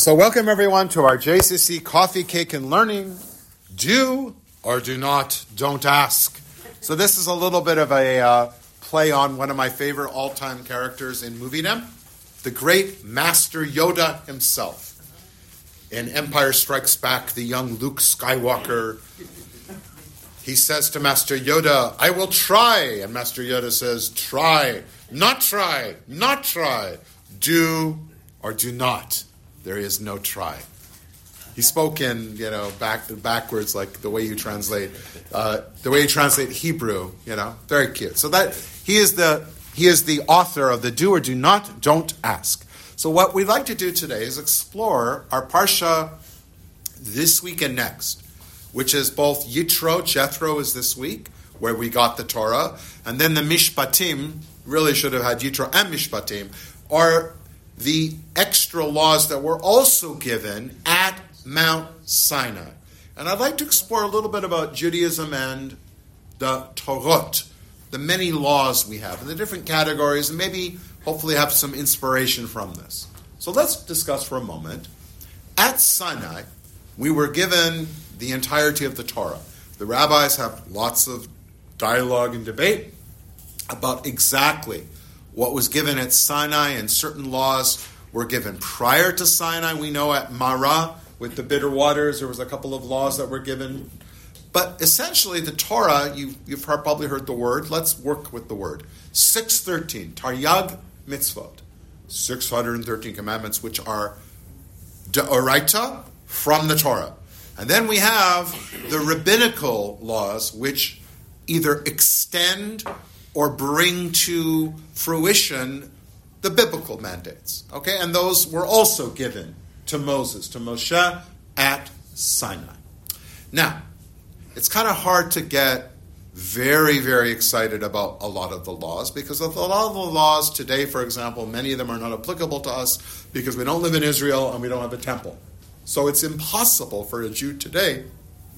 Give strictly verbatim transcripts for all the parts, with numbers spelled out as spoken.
So welcome everyone to our J C C Coffee, Cake, and Learning. Do or do not, don't ask. So this is a little bit of a uh, play on one of my favorite all-time characters in moviedom, the great Master Yoda himself. In Empire Strikes Back, the young Luke Skywalker, he says to Master Yoda, "I will try." And Master Yoda says, "Try, not try, not try. Do or do not. There is no try." He spoke in, you know, back backwards, like the way you translate, uh, the way you translate Hebrew. You know, very cute. So that he is the he is the author of the do or do not, don't ask. So what we'd like to do today is explore our parsha this week and next, which is both Yitro, Jethro is this week, where we got the Torah, and then the Mishpatim, really should have had Yitro and Mishpatim, are the extra laws that were also given at Mount Sinai. And I'd like to explore a little bit about Judaism and the Torot, the many laws we have, and the different categories, and maybe hopefully have some inspiration from this. So let's discuss for a moment. At Sinai, we were given the entirety of the Torah. The rabbis have lots of dialogue and debate about exactly what was given at Sinai, and certain laws were given prior to Sinai. We know at Marah, with the bitter waters, there was a couple of laws that were given. But essentially, the Torah, you, you've probably heard the word. Let's work with the word. six thirteen, Taryag Mitzvot. six hundred thirteen commandments, which are D'oraita, from the Torah. And then we have the rabbinical laws, which either extend or bring to fruition the biblical mandates. Okay, and those were also given to Moses, to Moshe at Sinai. Now, it's kind of hard to get very, very excited about a lot of the laws, because a lot of the laws today, for example, many of them are not applicable to us because we don't live in Israel and we don't have a temple. So it's impossible for a Jew today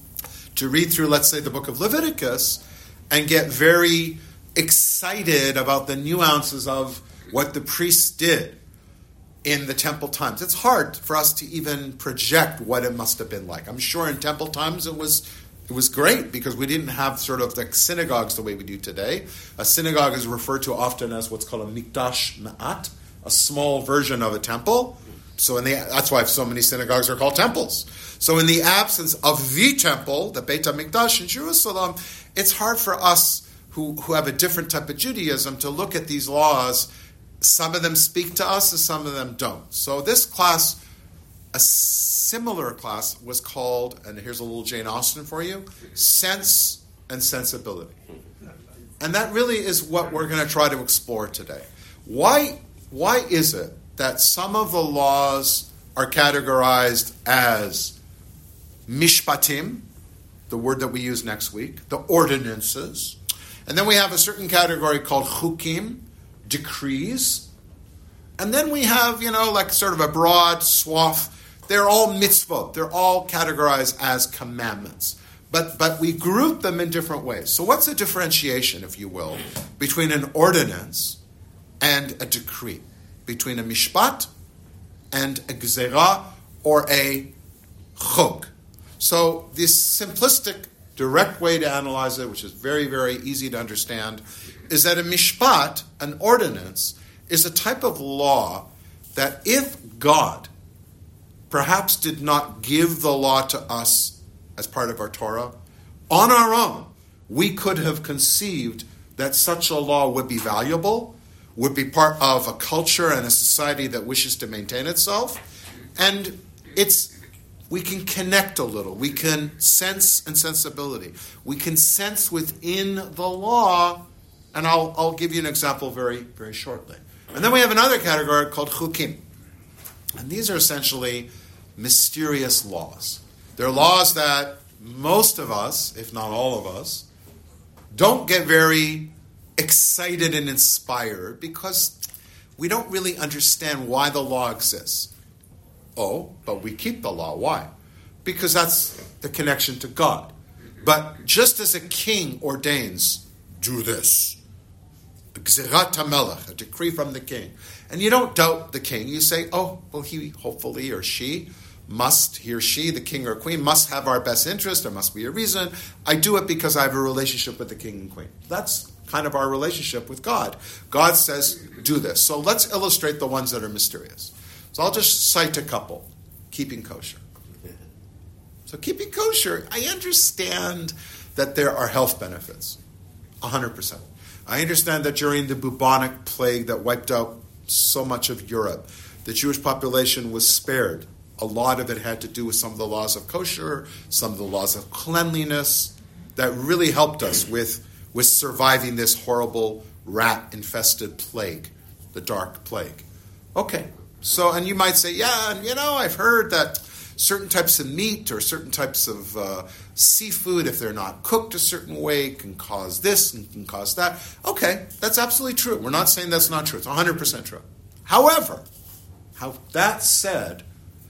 to read through, let's say, the book of Leviticus and get very excited about the nuances of what the priests did in the temple times. It's hard for us to even project what it must have been like. I'm sure in temple times it was it was great, because we didn't have sort of like synagogues the way we do today. A synagogue is referred to often as what's called a mikdash ma'at, a small version of a temple. So in the, that's why so many synagogues are called temples. So in the absence of the temple, the Beit HaMikdash in Jerusalem, it's hard for us who, who have a different type of Judaism to look at these laws. Some of them speak to us and some of them don't. So this class, a similar class, was called, and here's a little Jane Austen for you, Sense and Sensibility. And that really is what we're going to try to explore today. Why, why is it that some of the laws are categorized as mishpatim, the word that we use next week, the ordinances, and then we have a certain category called chukim, decrees, and then we have, you know, like sort of a broad swath. They're all mitzvot. They're all categorized as commandments. But but we group them in different ways. So what's the differentiation, if you will, between an ordinance and a decree? Between a mishpat and a gzera or a chok? So this simplistic, direct way to analyze it, which is very, very easy to understand, is that a mishpat, an ordinance, is a type of law that if God perhaps did not give the law to us as part of our Torah, on our own, we could have conceived that such a law would be valuable, would be part of a culture and a society that wishes to maintain itself, and it's we can connect a little. We can sense and sensibility. We can sense within the law, and I'll I'll give you an example very, very shortly. And then we have another category called chukim. And these are essentially mysterious laws. They're laws that most of us, if not all of us, don't get very excited and inspired because we don't really understand why the law exists. Oh, but we keep the law. Why? Because that's the connection to God. But just as a king ordains, do this, Gzerat HaMelech, a decree from the king. And you don't doubt the king. You say, oh, well, he hopefully or she must, he or she, the king or queen, must have our best interest. There must be a reason. I do it because I have a relationship with the king and queen. That's kind of our relationship with God. God says, do this. So let's illustrate the ones that are mysterious. So I'll just cite a couple. Keeping kosher. So keeping kosher, I understand that there are health benefits. one hundred percent. I understand that during the bubonic plague that wiped out so much of Europe, the Jewish population was spared. A lot of it had to do with some of the laws of kosher, some of the laws of cleanliness that really helped us with, with surviving this horrible rat-infested plague, the dark plague. Okay, so, and you might say, yeah, and you know, I've heard that certain types of meat or certain types of uh, seafood, if they're not cooked a certain way, can cause this and can cause that. Okay, that's absolutely true. We're not saying that's not true. It's one hundred percent true. However, how, that said,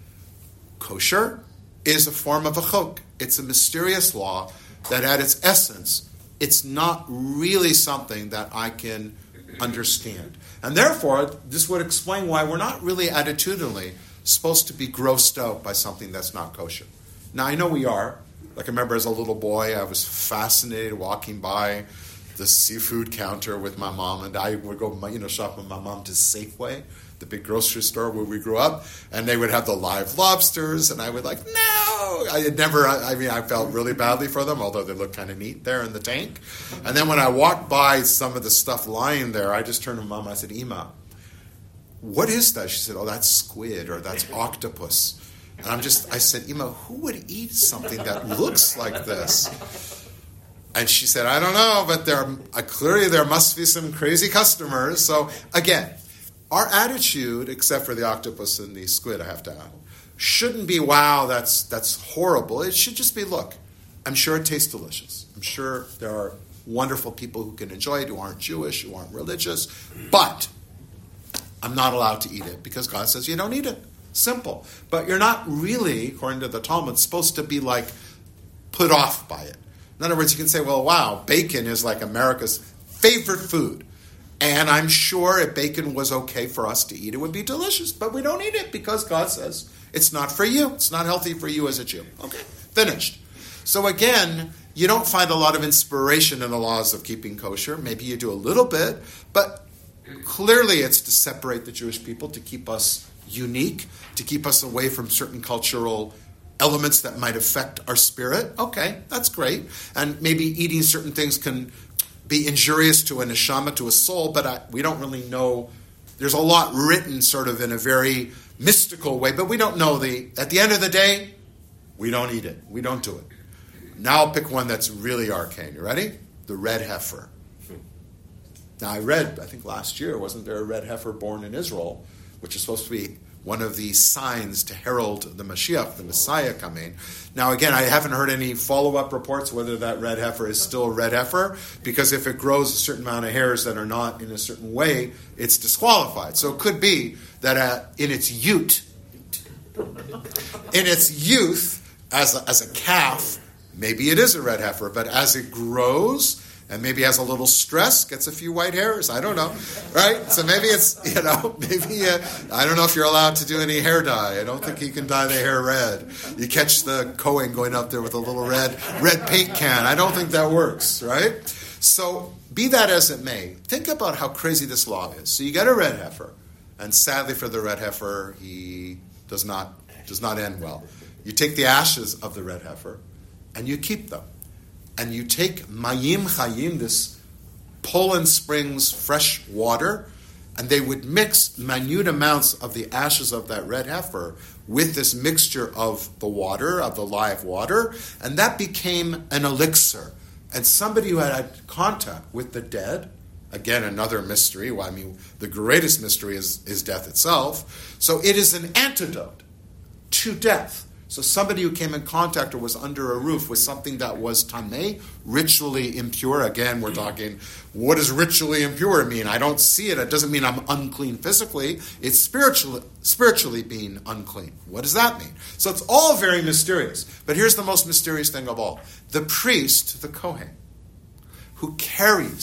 kosher is a form of a chok. It's a mysterious law that at its essence, it's not really something that I can understand. And therefore, this would explain why we're not really attitudinally supposed to be grossed out by something that's not kosher. Now, I know we are. Like, I remember as a little boy, I was fascinated walking by the seafood counter with my mom, and I would go, you know, shop with my mom to Safeway, the big grocery store where we grew up, and they would have the live lobsters, and I would like, no! I had never, I mean, I felt really badly for them, although they looked kind of neat there in the tank. And then when I walked by some of the stuff lying there, I just turned to Mom and I said, Ima, what is that? She said, oh, that's squid or that's octopus. And I'm just, I said, Ima, who would eat something that looks like this? And she said, I don't know, but there uh, clearly there must be some crazy customers. So again, our attitude, except for the octopus and the squid, I have to add, shouldn't be, wow, that's that's horrible. It should just be, look, I'm sure it tastes delicious. I'm sure there are wonderful people who can enjoy it, who aren't Jewish, who aren't religious, but I'm not allowed to eat it because God says you don't eat it. Simple. But you're not really, according to the Talmud, supposed to be like put off by it. In other words, you can say, well, wow, bacon is like America's favorite food. And I'm sure if bacon was okay for us to eat, it would be delicious. But we don't eat it because God says it's not for you. It's not healthy for you as a Jew. Okay, finished. So again, you don't find a lot of inspiration in the laws of keeping kosher. Maybe you do a little bit, but clearly it's to separate the Jewish people, to keep us unique, to keep us away from certain cultural elements that might affect our spirit. Okay, that's great. And maybe eating certain things can be injurious to a neshama, to a soul, but I, we don't really know. There's a lot written sort of in a very mystical way, but we don't know the, at the end of the day, we don't eat it. We don't do it. Now I'll pick one that's really arcane. You ready? The red heifer. Now I read, I think last year, wasn't there a red heifer born in Israel, which is supposed to be one of the signs to herald the Mashiach, the Messiah coming. Now again, I haven't heard any follow-up reports whether that red heifer is still a red heifer, because if it grows a certain amount of hairs that are not in a certain way, it's disqualified. So it could be that uh, in its youth, in its youth, as a, as a calf, maybe it is a red heifer, but as it grows and maybe has a little stress, gets a few white hairs, I don't know, right? So maybe it's, you know, maybe, uh, I don't know if you're allowed to do any hair dye. I don't think you can dye the hair red. You catch the Cohen going up there with a little red red paint can. I don't think that works, right? So be that as it may, think about how crazy this law is. So you get a red heifer, and sadly for the red heifer, he does not does not end well. You take the ashes of the red heifer, and you keep them. And you take Mayim Chayim, this Poland Springs fresh water, and they would mix minute amounts of the ashes of that red heifer with this mixture of the water, of the live water, and that became an elixir. And somebody who had had contact with the dead, again, another mystery. Well, I mean, the greatest mystery is, is death itself. So it is an antidote to death. So somebody who came in contact or was under a roof with something that was tameh, ritually impure. Again, we're talking, what does ritually impure mean? I don't see it. It doesn't mean I'm unclean physically. It's spiritually, spiritually being unclean. What does that mean? So it's all very mysterious. But here's the most mysterious thing of all. The priest, the Kohen, who carries, who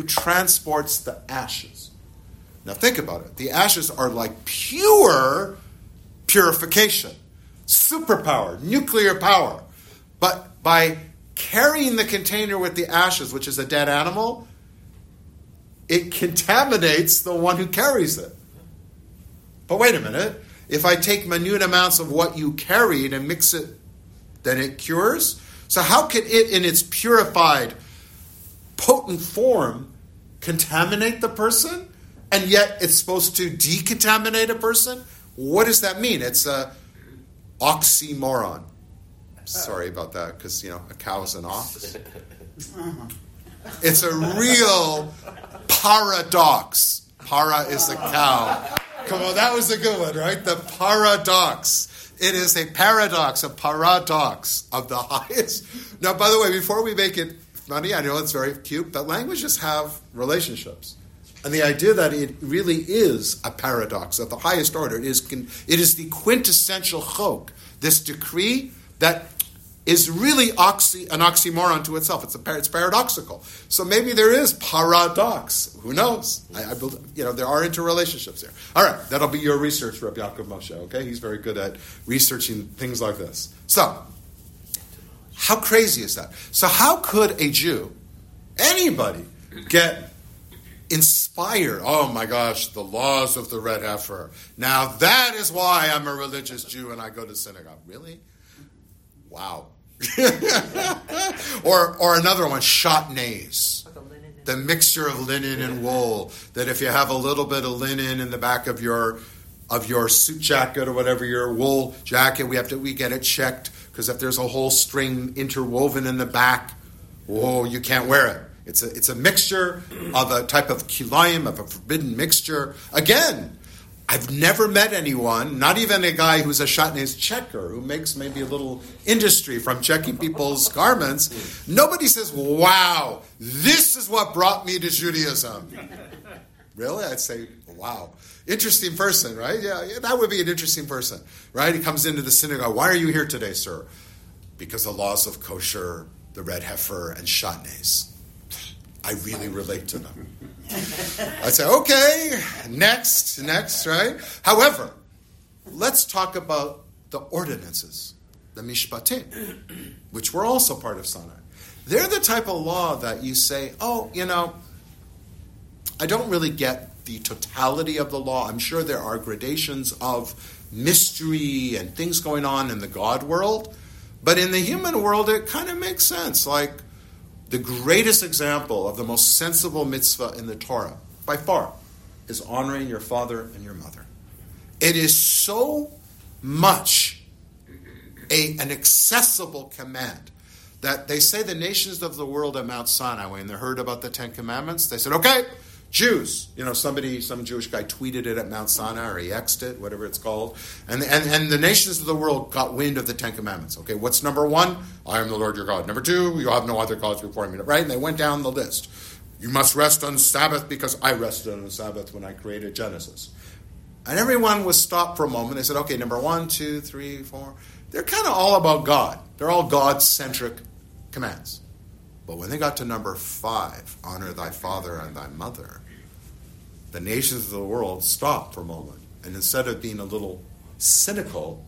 who transports the ashes. Now think about it. The ashes are like pure purification, superpower, nuclear power. But by carrying the container with the ashes, which is a dead animal, it contaminates the one who carries it. But wait a minute. If I take minute amounts of what you carried and mix it, then it cures? So how can it, in its purified, potent form, contaminate the person? And yet it's supposed to decontaminate a person? What does that mean? It's a oxymoron. Sorry about that, because, you know, a cow is an ox. It's a real paradox. Para is a cow. Come on, that was a good one, right? The paradox. It is a paradox, a paradox of the highest. Now, by the way, before we make it funny, I know it's very cute, but languages have relationships. And the idea that it really is a paradox of the highest order, it is, it is the quintessential chok, this decree that is really oxy, an oxymoron to itself. It's, a, it's paradoxical. So maybe there is paradox. Who knows? I, I believe, you know, there are interrelationships here. All right, that'll be your research, Rabbi Yaakov Moshe, okay? He's very good at researching things like this. So, how crazy is that? So how could a Jew, anybody, get inspired? Oh my gosh, the laws of the red heifer. Now that is why I'm a religious Jew and I go to synagogue. Really? Wow. or or another one, shatnez. The mixture of linen and wool. That if you have a little bit of linen in the back of your of your suit jacket or whatever, your wool jacket, we have to we get it checked, because if there's a whole string interwoven in the back, whoa, you can't wear it. It's a it's a mixture of a type of kilayim, of a forbidden mixture. Again, I've never met anyone, not even a guy who's a shatnez checker, who makes maybe a little industry from checking people's garments. Nobody says, wow, this is what brought me to Judaism. Really? I'd say, wow. Interesting person, right? Yeah, yeah, that would be an interesting person, right? He comes into the synagogue. Why are you here today, sir? Because the laws of kosher, the red heifer, and shatnez. I really relate to them. I'd say, okay, next, next, right? However, let's talk about the ordinances, the mishpatim, which were also part of Sinai. They're the type of law that you say, oh, you know, I don't really get the totality of the law. I'm sure there are gradations of mystery and things going on in the God world, but in the human world, it kind of makes sense. Like, the greatest example of the most sensible mitzvah in the Torah, by far, is honoring your father and your mother. It is so much a, an accessible command that they say the nations of the world at Mount Sinai, when they heard about the Ten Commandments, they said, okay, Jews. You know, somebody, some Jewish guy tweeted it at Mount Sinai, or he X'd it, whatever it's called. And, and, and the nations of the world got wind of the Ten Commandments. Okay, what's number one? I am the Lord your God. Number two, you have no other gods before me. Right? And they went down the list. You must rest on Sabbath because I rested on the Sabbath when I created Genesis. And everyone was stopped for a moment. They said, okay, number one, two, three, four. They're kind of all about God. They're all God-centric commands. But when they got to number five, honor thy father and thy mother, the nations of the world stopped for a moment. And instead of being a little cynical,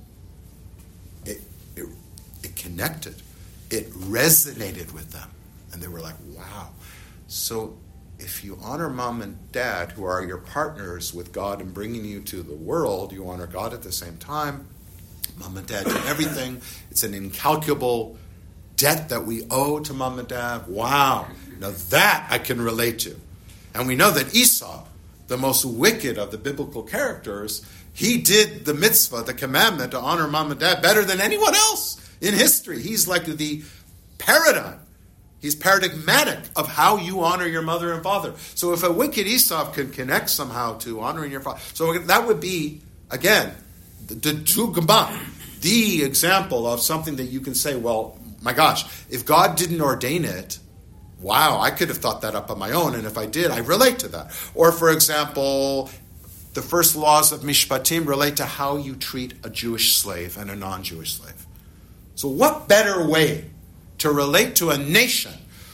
it, it, it connected. It resonated with them. And they were like, wow. So if you honor mom and dad, who are your partners with God in bringing you to the world, you honor God at the same time. Mom and dad do everything. It's an incalculable debt that we owe to mom and dad. Wow. Now that I can relate to. And we know that Esau, the most wicked of the biblical characters, he did the mitzvah, the commandment to honor mom and dad better than anyone else in history. He's like the paradigm. He's paradigmatic of how you honor your mother and father. So if a wicked Esau can connect somehow to honoring your father, so that would be, again, the, the dugma, the example of something that you can say, well, my gosh, if God didn't ordain it, wow, I could have thought that up on my own, and if I did, I relate to that. Or, for example, the first laws of Mishpatim relate to how you treat a Jewish slave and a non-Jewish slave. So what better way to relate to a nation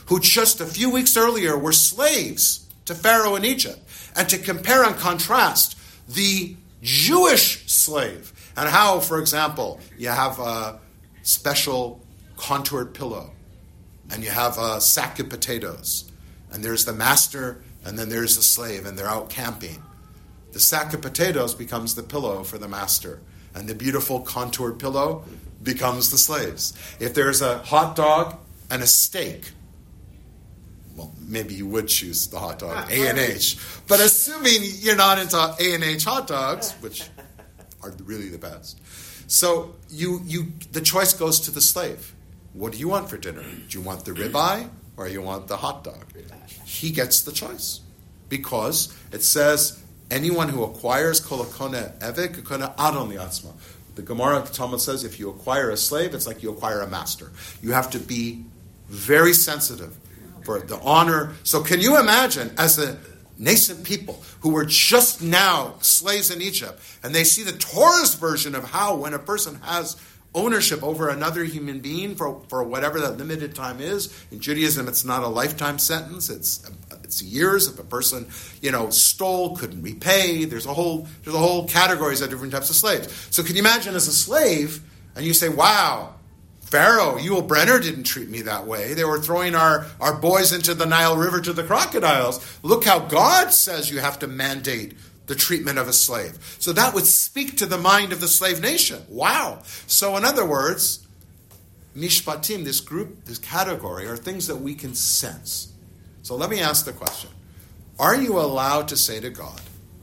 who just a few weeks earlier were slaves to Pharaoh in Egypt, and to compare and contrast the Jewish slave and how, for example, you have a special contoured pillow, and you have a sack of potatoes, and there's the master, and then there's the slave, and they're out camping. The sack of potatoes becomes the pillow for the master, and the beautiful contoured pillow becomes the slave's. If there's a hot dog and a steak, well, maybe you would choose the hot dog, A and H. But assuming you're not into A and H hot dogs, which are really the best. So you you the choice goes to the slave. What do you want for dinner? Do you want the ribeye or you want the hot dog? He gets the choice. Because it says, anyone who acquires kolakone evik, kolakone adon liatzma. The Gemara Talmud says if you acquire a slave, it's like you acquire a master. You have to be very sensitive for the honor. So can you imagine, as a nascent people who were just now slaves in Egypt, and they see the Torah's version of how when a person has ownership over another human being for, for whatever that limited time is. In Judaism, it's not a lifetime sentence. It's it's years. If a person, you know, stole, couldn't repay, there's a whole there's a whole categories of different types of slaves. So can you imagine as a slave, and you say, wow, Pharaoh, Yul Brenner didn't treat me that way. They were throwing our, our boys into the Nile River to the crocodiles. Look how God says you have to mandate the treatment of a slave. So that would speak to the mind of the slave nation. Wow. So in other words, mishpatim, this group, this category, are things that we can sense. So let me ask the question. Are you allowed to say to God,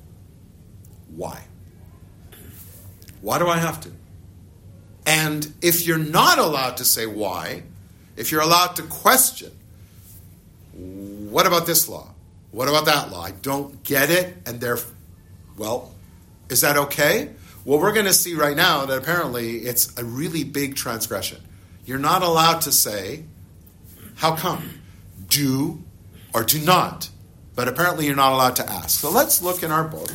why? Why do I have to? And if you're not allowed to say why, if you're allowed to question, what about this law? What about that law? I don't get it, and therefore, well, is that okay? Well, we're going to see right now that apparently it's a really big transgression. You're not allowed to say, how come? Do or do not. But apparently you're not allowed to ask. So let's look in our book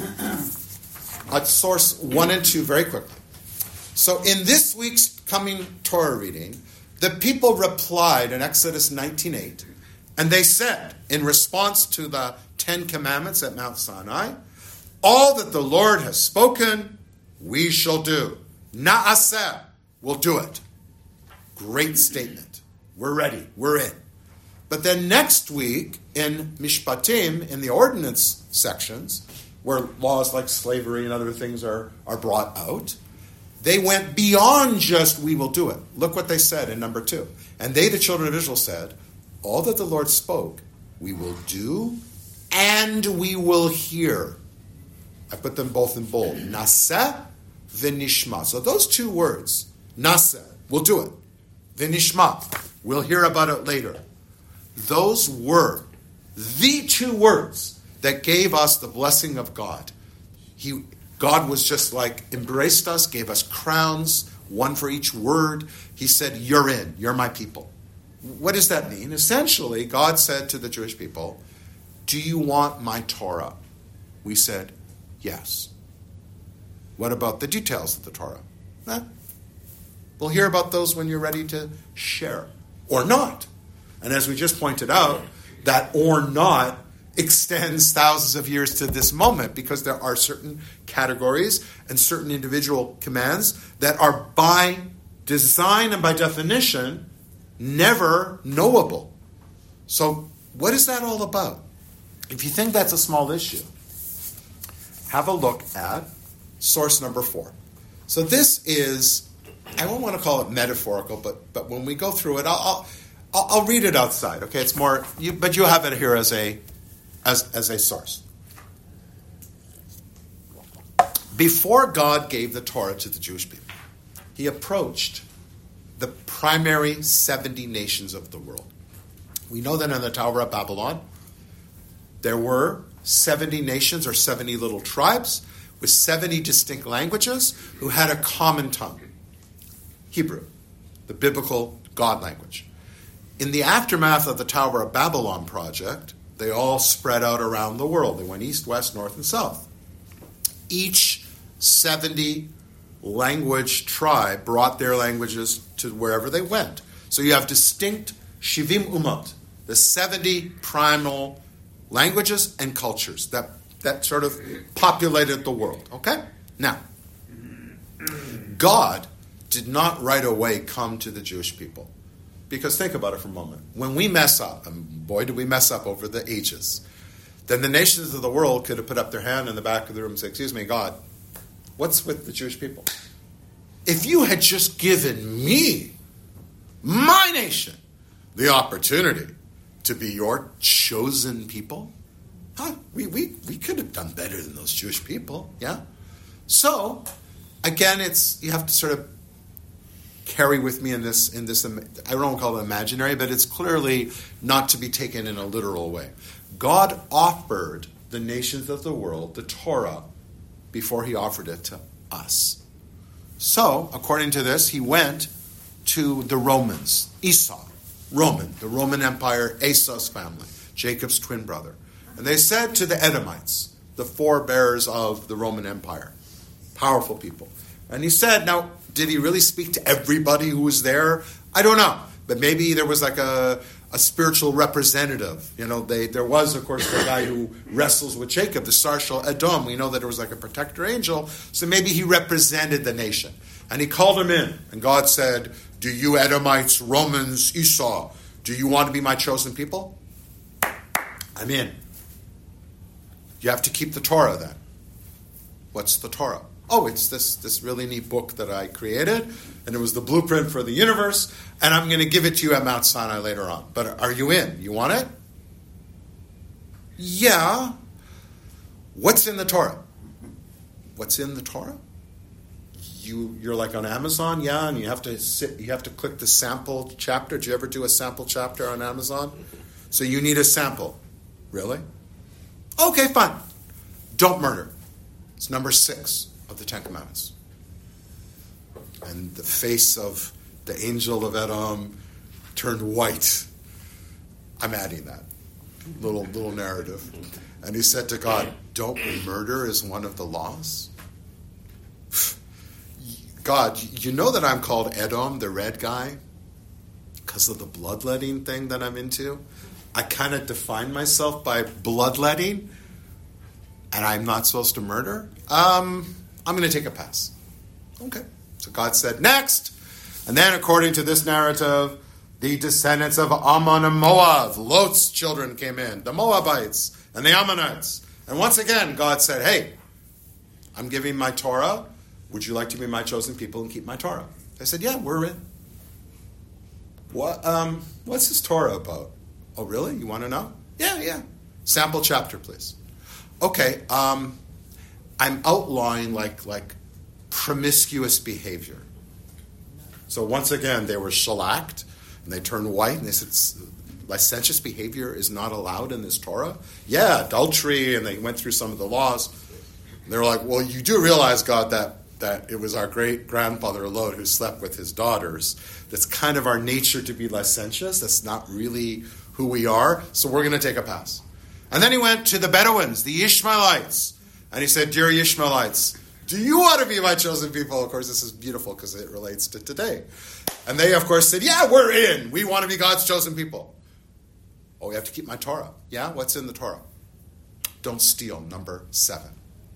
at source one and two very quickly. So in this week's coming Torah reading, the people replied in Exodus nineteen eight, and they said, in response to the Ten Commandments at Mount Sinai, all that the Lord has spoken, we shall do. Na'aseh, we'll do it. Great statement. We're ready. We're in. But then next week, in Mishpatim, in the ordinance sections, where laws like slavery and other things are, are brought out, they went beyond just, we will do it. Look what they said in number two. And they, the children of Israel, said, all that the Lord spoke, we will do, and we will hear. I put them both in bold. Naseh v'nishma. So those two words, naseh, we'll do it. V'nishma, we'll hear about it later. Those were the two words that gave us the blessing of God. He, God was just like, embraced us, gave us crowns, one for each word. He said, you're in, you're my people. What does that mean? Essentially, God said to the Jewish people, do you want my Torah? We said, yes. What about the details of the Torah? Eh, we'll hear about those when you're ready to share. Or not. And as we just pointed out, that or not extends thousands of years to this moment because there are certain categories and certain individual commands that are by design and by definition never knowable. So what is that all about? If you think that's a small issue, have a look at source number four. So this is, I don't want to call it metaphorical, but but when we go through it, I'll I'll, I'll read it outside. Okay, it's more, you, but you'll have it here as a as as a source. Before God gave the Torah to the Jewish people, He approached the primary seventy nations of the world. We know that in the Tower of Babylon, there were seventy nations or seventy little tribes with seventy distinct languages who had a common tongue. Hebrew, the biblical God language. In the aftermath of the Tower of Babylon project, they all spread out around the world. They went east, west, north, and south. Each seventy language tribe brought their languages to wherever they went. So you have distinct Shivim Umot. the seventy primal languages and cultures that, that sort of populated the world. Okay? Now, God did not right away come to the Jewish people. Because think about it for a moment. When we mess up, and boy did we mess up over the ages, then the nations of the world could have put up their hand in the back of the room and said, excuse me, God, what's with the Jewish people? If you had just given me, my nation, the opportunity to be your chosen people, huh? we, we, we could have done better than those Jewish people, yeah? So, again, it's you have to sort of carry with me in this, in this, I don't want to call it imaginary, but it's clearly not to be taken in a literal way. God offered the nations of the world the Torah before he offered it to us. So, according to this, he went to the Romans, Esau, Roman, the Roman Empire, Esau's family, Jacob's twin brother. And they said to the Edomites, the forebears of the Roman Empire, powerful people. And he said, now, did he really speak to everybody who was there? I don't know. But maybe there was like a, a spiritual representative. You know, they there was, of course, the guy who wrestles with Jacob, the Sar Shel Edom. We know that there was like a protector angel. So maybe he represented the nation. And he called him in. And God said, do you Edomites, Romans, Esau, do you want to be my chosen people? I'm in. You have to keep the Torah then. What's the Torah? Oh, it's this, this really neat book that I created, and it was the blueprint for the universe, and I'm going to give it to you at Mount Sinai later on. But are you in? You want it? Yeah. What's in the Torah? What's in the Torah? You, you're like on Amazon, yeah, and you have to sit, you have to click the sample chapter. Did you ever do a sample chapter on Amazon? So you need a sample. Really? Okay, fine. Don't murder. It's number six of the Ten Commandments. And the face of the angel of Edom turned white. I'm adding that little little narrative. And he said to God, don't murder is one of the laws? God, you know that I'm called Edom, the red guy, because of the bloodletting thing that I'm into? I kind of define myself by bloodletting, and I'm not supposed to murder? Um, I'm going to take a pass. Okay. So God said, next. And then, according to this narrative, the descendants of Ammon and Moab, Lot's children came in, the Moabites and the Ammonites. And once again, God said, hey, I'm giving my Torah. Would you like to be my chosen people and keep my Torah? They said, yeah, we're in. What? Um, what's this Torah about? Oh, really? You want to know? Yeah, yeah. Sample chapter, please. Okay, um, I'm outlawing like like promiscuous behavior. So once again, they were shellacked, and they turned white, and they said, licentious behavior is not allowed in this Torah? Yeah, adultery, and they went through some of the laws. And they were like, well, you do realize, God, that that it was our great-grandfather Lot who slept with his daughters. That's kind of our nature to be licentious. That's not really who we are, so we're going to take a pass. And then he went to the Bedouins, the Ishmaelites, and he said, dear Ishmaelites, do you want to be my chosen people? Of course, this is beautiful because it relates to today. And they, of course, said, yeah, we're in. We want to be God's chosen people. Oh, we have to keep my Torah. Yeah? What's in the Torah? Don't steal, number seven.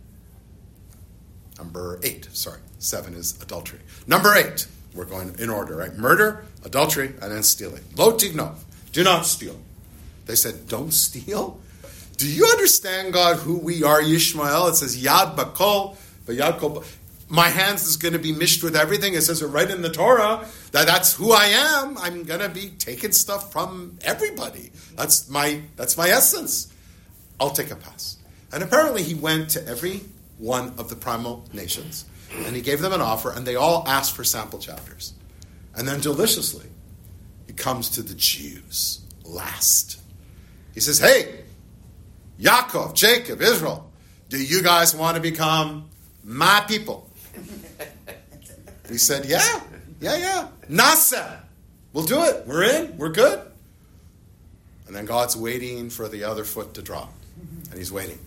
Number eight, sorry. Seven is adultery. Number eight, we're going in order, right? Murder, adultery, and then stealing. Lo tignov, do not steal. They said, don't steal? Do you understand, God, who we are, Yishmael? It says, Yad Bakol, but Yad Kol. My hands is going to be mished with everything. It says it right in the Torah that that's who I am. I'm going to be taking stuff from everybody. That's my that's my essence. I'll take a pass. And apparently he went to every one of the primal nations, and he gave them an offer, and they all asked for sample chapters. And then deliciously, he comes to the Jews last. He says, hey, Yaakov, Jacob, Israel, do you guys want to become my people? He said, yeah, yeah, yeah. Nasa, we'll do it. We're in. We're good. And then God's waiting for the other foot to drop. And he's waiting.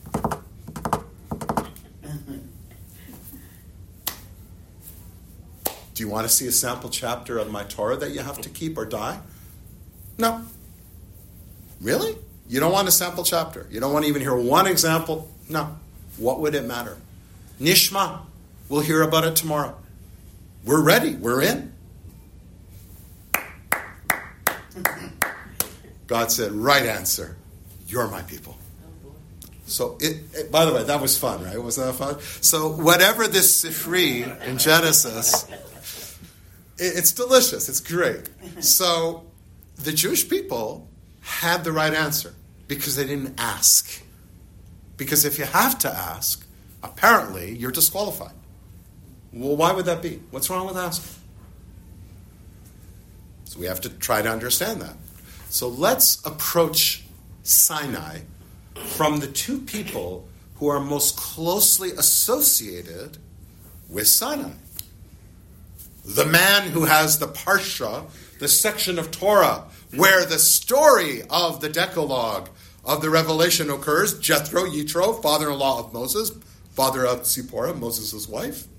Do you want to see a sample chapter of my Torah that you have to keep or die? No. Really? You don't want a sample chapter? You don't want to even hear one example? No. What would it matter? Nishma. We'll hear about it tomorrow. We're ready. We're in. God said, right answer. You're my people. So, it, it, by the way, that was fun, right? Wasn't that fun? So, whatever this Sifri in Genesis, it, it's delicious. It's great. So, the Jewish people had the right answer because they didn't ask. Because if you have to ask, apparently you're disqualified. Well, why would that be? What's wrong with asking? So, we have to try to understand that. So, let's approach Sinai from the two people who are most closely associated with Sinai. The man who has the Parsha, the section of Torah, where the story of the Decalogue, of the revelation occurs, Jethro, Yitro, father-in-law of Moses, father of Zipporah, Moses' wife.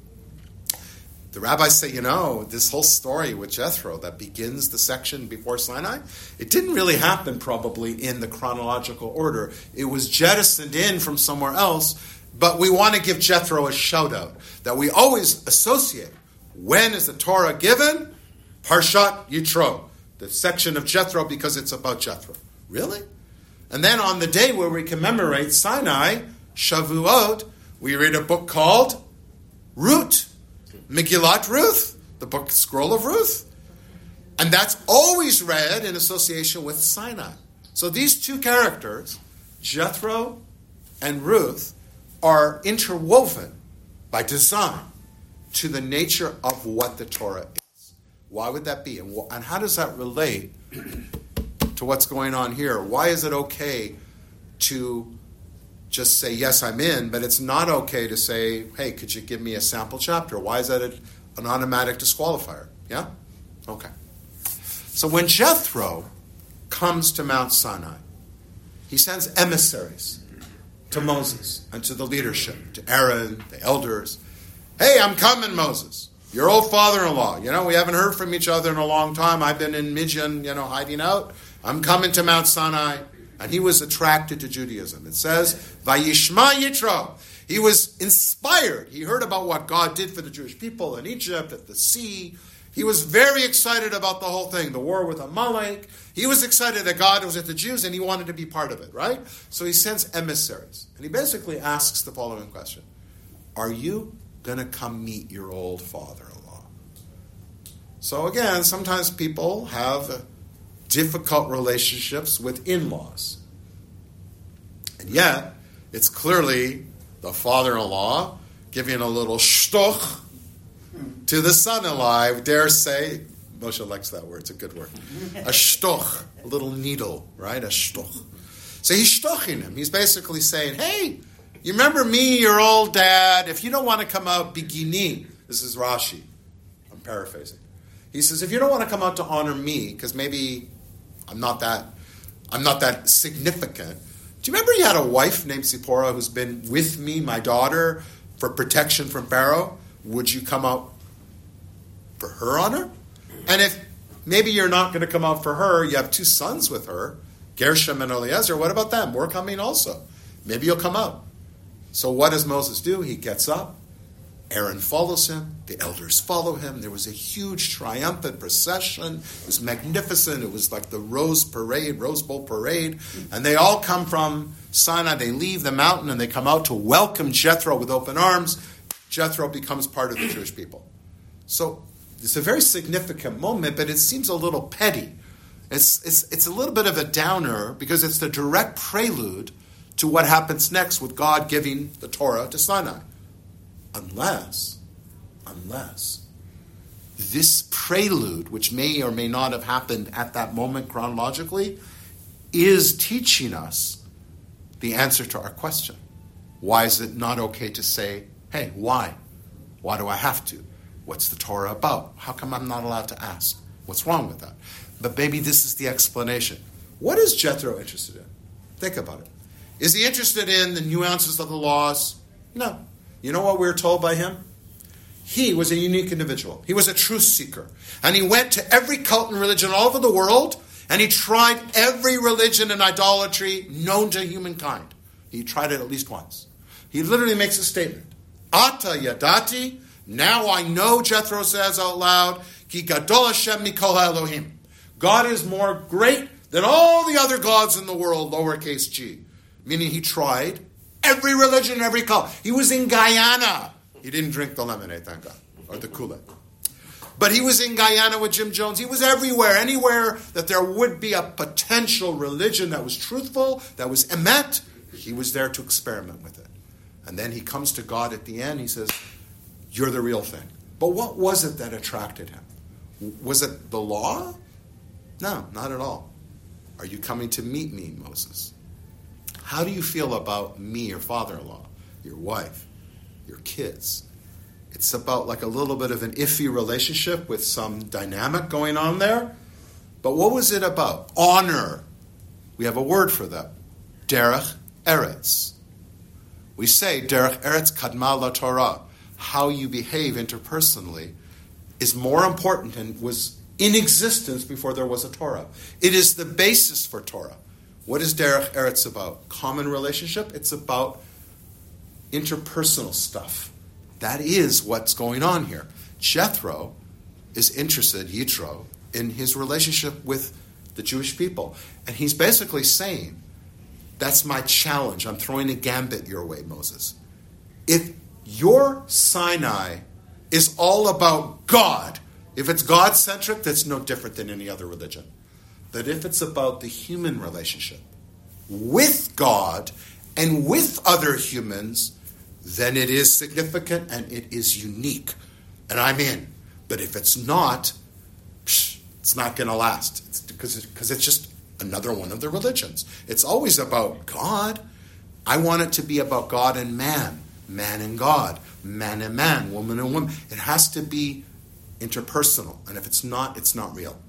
The rabbis say, you know, this whole story with Jethro that begins the section before Sinai, it didn't really happen probably in the chronological order. It was jettisoned in from somewhere else, but we want to give Jethro a shout out that we always associate. When is the Torah given? Parshat Yitro, the section of Jethro, because it's about Jethro. Really? And then on the day where we commemorate Sinai, Shavuot, we read a book called Ruth. Megillat Ruth, the book scroll of Ruth. And that's always read in association with Sinai. So these two characters, Jethro and Ruth, are interwoven by design to the nature of what the Torah is. Why would that be? And, wh- and how does that relate to what's going on here? Why is it okay to just say, yes, I'm in, but it's not okay to say, hey, could you give me a sample chapter? Why is that a, an automatic disqualifier? Yeah? Okay. So when Jethro comes to Mount Sinai, he sends emissaries to Moses and to the leadership, to Aaron, the elders. Hey, I'm coming, Moses. Your old father-in-law. You know, we haven't heard from each other in a long time. I've been in Midian, you know, hiding out. I'm coming to Mount Sinai. And he was attracted to Judaism. It says, Vayishma Yitro. He was inspired. He heard about what God did for the Jewish people in Egypt, at the sea. He was very excited about the whole thing, the war with Amalek. He was excited that God was with the Jews, and he wanted to be part of it, right? So he sends emissaries. And he basically asks the following question. Are you going to come meet your old father-in-law? So again, sometimes people have difficult relationships with in-laws. And yet, it's clearly the father-in-law giving a little shtoch to the son-in-law. I dare say, Moshe likes that word, it's a good word. A shtoch, a little needle, right? A shtoch. So he's shtoching him. He's basically saying, hey, you remember me, your old dad? If you don't want to come out, bigini. This is Rashi. I'm paraphrasing. He says, if you don't want to come out to honor me, because maybe I'm not that I'm not that significant. Do you remember you had a wife named Zipporah who's been with me, my daughter, for protection from Pharaoh? Would you come out for her honor? And if maybe you're not going to come out for her, you have two sons with her, Gershom and Eliezer, what about them? We're coming also. Maybe you'll come out. So what does Moses do? He gets up. Aaron follows him. The elders follow him. There was a huge triumphant procession. It was magnificent. It was like the Rose Parade, Rose Bowl Parade. And they all come from Sinai. They leave the mountain and they come out to welcome Jethro with open arms. Jethro becomes part of the Jewish people. So it's a very significant moment, but it seems a little petty. It's, it's, it's a little bit of a downer because it's the direct prelude to what happens next with God giving the Torah to Sinai. Unless, unless this prelude, which may or may not have happened at that moment chronologically, is teaching us the answer to our question. Why is it not okay to say, hey, why? Why do I have to? What's the Torah about? How come I'm not allowed to ask? What's wrong with that? But maybe this is the explanation. What is Jethro interested in? Think about it. Is he interested in the nuances of the laws? No. You know what we were told by him? He was a unique individual. He was a truth seeker. And he went to every cult and religion all over the world, And he tried every religion and idolatry known to humankind. He tried it at least once. He literally makes a statement. Ata yadati, now I know, Jethro says out loud, ki gadol Hashem mikol Elohim. God is more great than all the other gods in the world, lowercase g. Meaning he tried every religion, every cult. He was in Guyana. He didn't drink the lemonade, thank God, or the Kool-Aid. But he was in Guyana with Jim Jones. He was everywhere, anywhere that there would be a potential religion that was truthful, that was emet, he was there to experiment with it. And then he comes to God at the end. He says, you're the real thing. But what was it that attracted him? Was it the law? No, not at all. Are you coming to meet me, Moses? How do you feel about me, your father-in-law, your wife, your kids? It's about like a little bit of an iffy relationship with some dynamic going on there. But what was it about? Honor. We have a word for that. Derech Eretz. We say, Derech Eretz Kadma La Torah. How you behave interpersonally is more important and was in existence before there was a Torah. It is the basis for Torah. What is Derech Eretz about? Common relationship? It's about interpersonal stuff. That is what's going on here. Jethro is interested, Yitro, in his relationship with the Jewish people. And he's basically saying, that's my challenge. I'm throwing a gambit your way, Moses. If your Sinai is all about God, if it's God-centric, that's no different than any other religion. But if it's about the human relationship with God and with other humans, then it is significant and it is unique. And I'm in. But if it's not, psh, it's not going to last. It's because it, because it's just another one of the religions. It's always about God. I want it to be about God and man. Man and God. Man and man. Woman and woman. It has to be interpersonal. And if it's not, it's not real.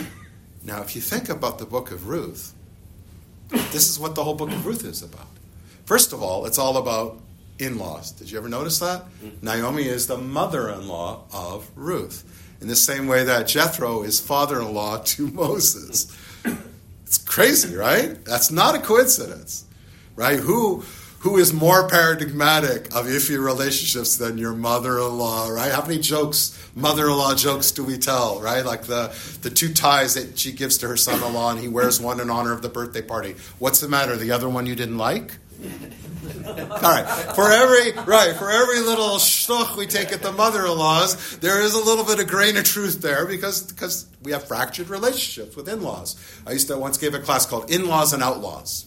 Now, if you think about the book of Ruth, this is what the whole book of Ruth is about. First of all, it's all about in-laws. Did you ever notice that? Mm-hmm. Naomi is the mother-in-law of Ruth. In the same way that Jethro is father-in-law to Moses. It's crazy, right? That's not a coincidence, right? Who who is more paradigmatic of iffy relationships than your mother-in-law, right? How many jokes, mother-in-law jokes do we tell, right? Like the, the two ties that she gives to her son-in-law and he wears one in honor of the birthday party. What's the matter? The other one you didn't like? All right. For every right, for every little shtuch we take at the mother-in-laws, there is a little bit of grain of truth there because, because we have fractured relationships with in-laws. I used to once give a class called In-Laws and Outlaws.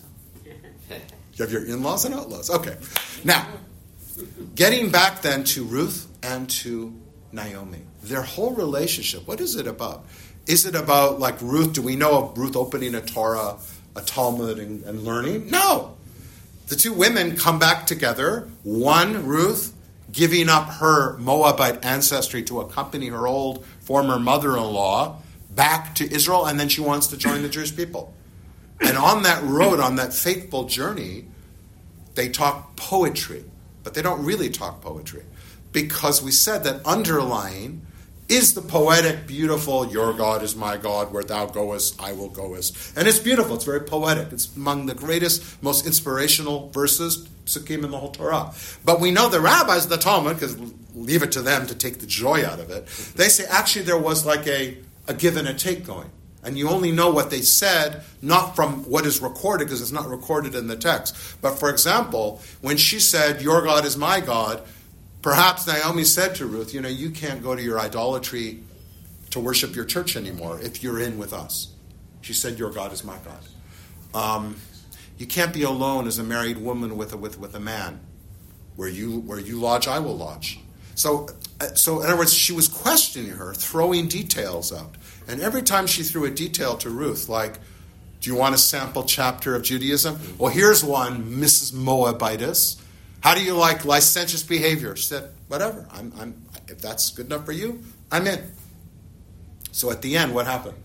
You have your in-laws and outlaws. Okay. Now, getting back then to Ruth and to Naomi. Their whole relationship, what is it about? Is it about, like Ruth, do we know of Ruth opening a Torah, a Talmud, and, and learning? No. The two women come back together. One, Ruth, giving up her Moabite ancestry to accompany her old former mother-in-law back to Israel, and then she wants to join the Jewish people. And on that road, on that faithful journey, they talk poetry. But they don't really talk poetry. Because we said that underlying is the poetic, beautiful, your God is my God, where thou goest, I will goest. And it's beautiful, it's very poetic. It's among the greatest, most inspirational verses, psukim in the whole Torah. But we know the rabbis, the Talmud, because leave it to them to take the joy out of it, they say actually there was like a, a give and a take going. And you only know what they said, not from what is recorded, because it's not recorded in the text. But for example, when she said, your God is my God, perhaps Naomi said to Ruth, you know, you can't go to your idolatry to worship your church anymore if you're in with us. She said, your God is my God. Um, you can't be alone as a married woman with a, with, with a man. Where you where you lodge, I will lodge. So, so in other words, she was questioning her, throwing details out. And every time she threw a detail to Ruth, like, do you want a sample chapter of Judaism? Well, here's one, Missus Moabitess. How do you like licentious behavior? She said, whatever. I'm, I'm, if that's good enough for you, I'm in. So at the end, what happened?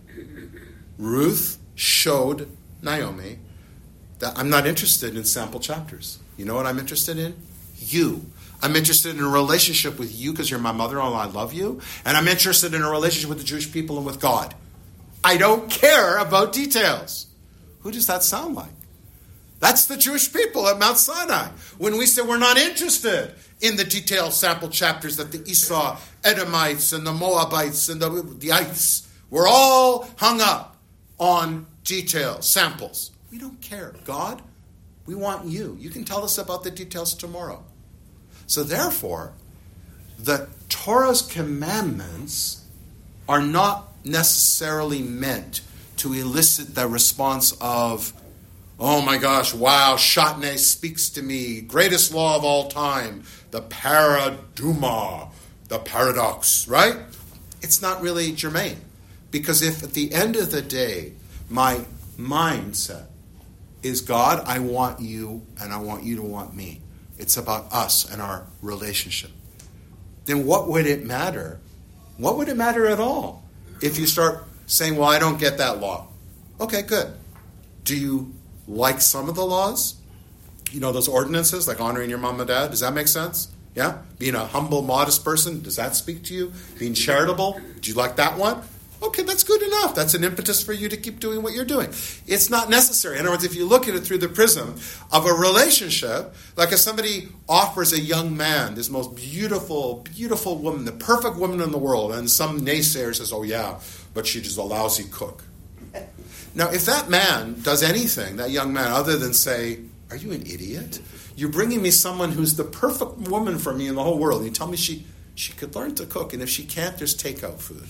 Ruth showed Naomi that I'm not interested in sample chapters. You know what I'm interested in? You. I'm interested in a relationship with you because you're my mother-in-law, I love you. And I'm interested in a relationship with the Jewish people and with God. I don't care about details. Who does that sound like? That's the Jewish people at Mount Sinai. When we say we're not interested in the detailed sample chapters that the Esau, Edomites, and the Moabites, and the, the ites, we're all hung up on details, samples. We don't care. God, we want you. You can tell us about the details tomorrow. So therefore, the Torah's commandments are not necessarily meant to elicit the response of, oh my gosh, wow, Shatnez speaks to me, greatest law of all time, the paraduma, the paradox, right? It's not really germane. Because if at the end of the day, my mindset is, God, I want you, and I want you to want me. It's about us and our relationship. Then what would it matter? What would it matter at all if you start saying, well, I don't get that law? Okay, good. Do you like some of the laws? You know, those ordinances, like honoring your mom and dad, does that make sense? Yeah? Being a humble, modest person, does that speak to you? Being charitable, do you like that one? Okay, that's good enough. That's an impetus for you to keep doing what you're doing. It's not necessary. In other words, if you look at it through the prism of a relationship, like if somebody offers a young man this most beautiful, beautiful woman, the perfect woman in the world, and some naysayer says, oh yeah, but she's just a lousy cook. Now, if that man does anything, that young man, other than say, are you an idiot? You're bringing me someone who's the perfect woman for me in the whole world. And you tell me she, she could learn to cook, and if she can't, there's takeout food.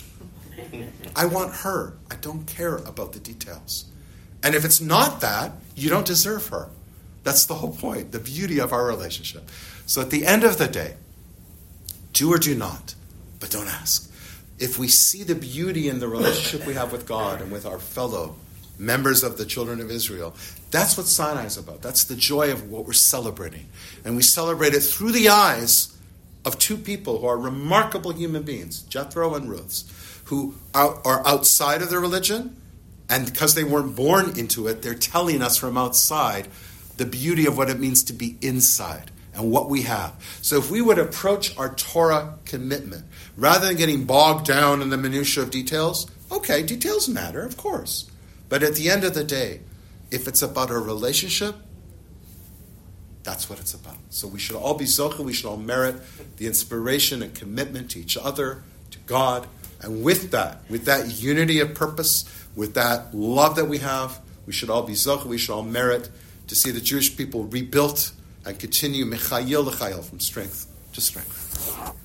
I want her. I don't care about the details. And if it's not that, you don't deserve her. That's the whole point, the beauty of our relationship. So at the end of the day, do or do not, but don't ask. If we see the beauty in the relationship we have with God and with our fellow members of the children of Israel, that's what Sinai is about. That's the joy of what we're celebrating. And we celebrate it through the eyes of two people who are remarkable human beings, Jethro and Ruth, who are outside of their religion, and because they weren't born into it, they're telling us from outside the beauty of what it means to be inside and what we have. So if we would approach our Torah commitment, rather than getting bogged down in the minutiae of details, okay, details matter, of course. But at the end of the day, if it's about a relationship, that's what it's about. So we should all be zocheh, we should all merit the inspiration and commitment to each other, to God. And with that, with that unity of purpose, with that love that we have, we should all be zocheh, we should all merit to see the Jewish people rebuilt and continue mechayil l'chayil, from strength to strength.